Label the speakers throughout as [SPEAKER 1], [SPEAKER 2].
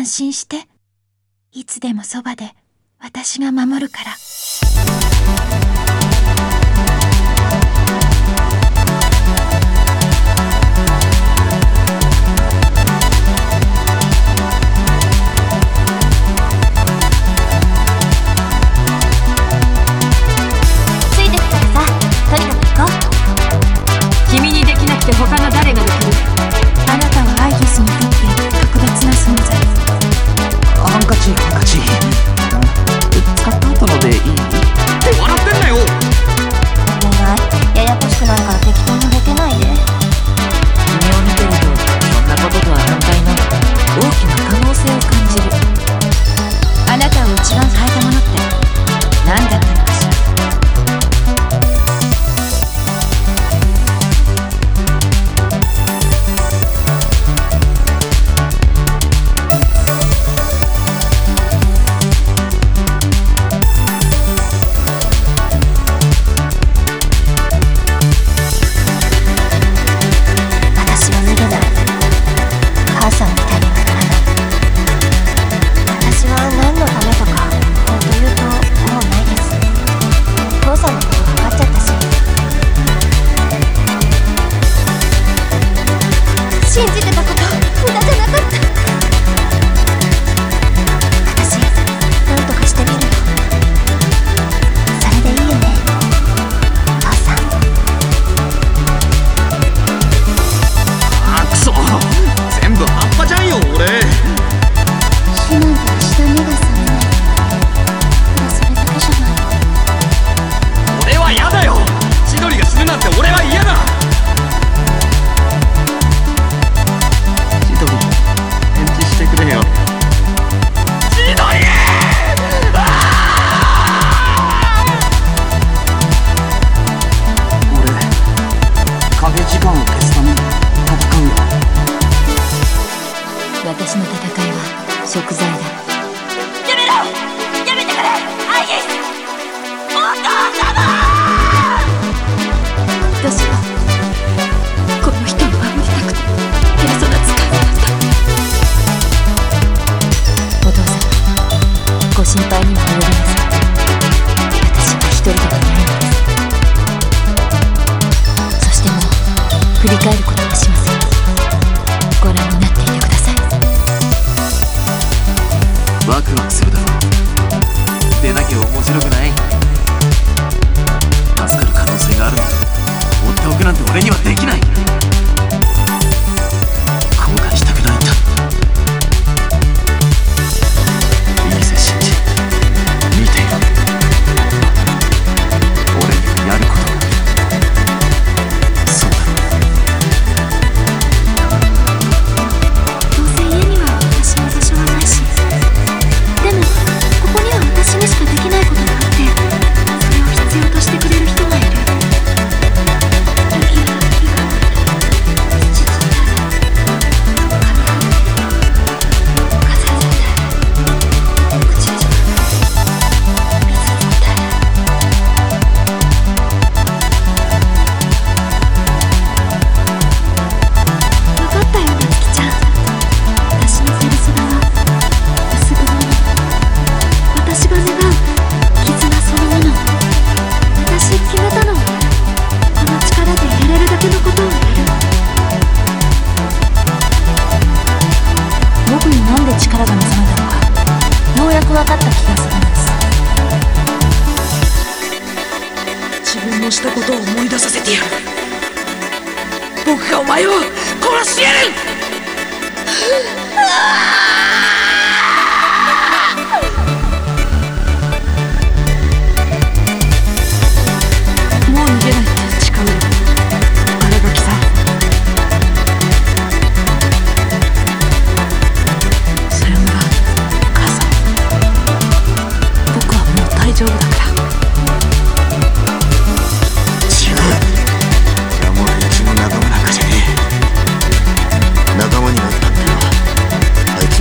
[SPEAKER 1] 安心して。いつでもそばで私が守るから。
[SPEAKER 2] ついてくからさ、とにかく行こう。
[SPEAKER 3] 君にできなくて他の誰ができる？
[SPEAKER 1] あなたはアイギスにとって特別な存在。
[SPEAKER 4] ハンカチ使った後のでいい？って笑ってんだよ。
[SPEAKER 2] お願い、ややこしくないから適当にボケないで。
[SPEAKER 5] 君を見てるとそんなこととは反対の大きな可能性を感じる。
[SPEAKER 1] あなたを一番変えたものって何だったのかしら。
[SPEAKER 2] 信じてたこと無駄じゃなかった。私なんとかしてみるよ。それでいいよね、お父さん。
[SPEAKER 4] くそ、全部葉っぱじゃんよ俺。
[SPEAKER 2] 死なんて明日目が覚めない。ただそれだけじゃない。
[SPEAKER 4] 俺は嫌だよ。千鳥が死ぬなんて俺は嫌だ。返事してくれよ。千鳥！俺、影時間を消すために戦うよ。
[SPEAKER 5] 私の戦いは食材だ。
[SPEAKER 2] やめろ！やめてくれ！アイギス！お父様！
[SPEAKER 1] 私はこの人を守りたくてペルソナ使いになった。
[SPEAKER 5] お父さん、ご心配には及びません。私は一人ではないのです。そしてもう振り返ることはしません。ご覧になっていてください。
[SPEAKER 4] ワクワクするだろう。でなきゃ面白くない。助かる可能性があるんだ。放っておくなんて俺にはできない。後悔したくないんだ。いいぜシンジ、見ていろ。俺にはやることがある。そうだろう。
[SPEAKER 2] どうせ家には私の場所はないし、でもここには私にしかできないことがあって、それを必要としてくれる人がいる。
[SPEAKER 1] 僕になんで力が望めたのか、ようやく分かった気がするんです。
[SPEAKER 3] 自分のしたことを思い出させてやる。僕がお前を殺してやる！もう逃げないって誓うよ、新垣さん。さよなら母さん。僕はもう大丈夫だから。
[SPEAKER 4] 違う。俺はもう一の仲間なんかじゃねえ。仲間になったってのはあいつ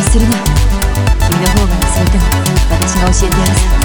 [SPEAKER 5] するな。君の方が忘れても私が教えてやるさ。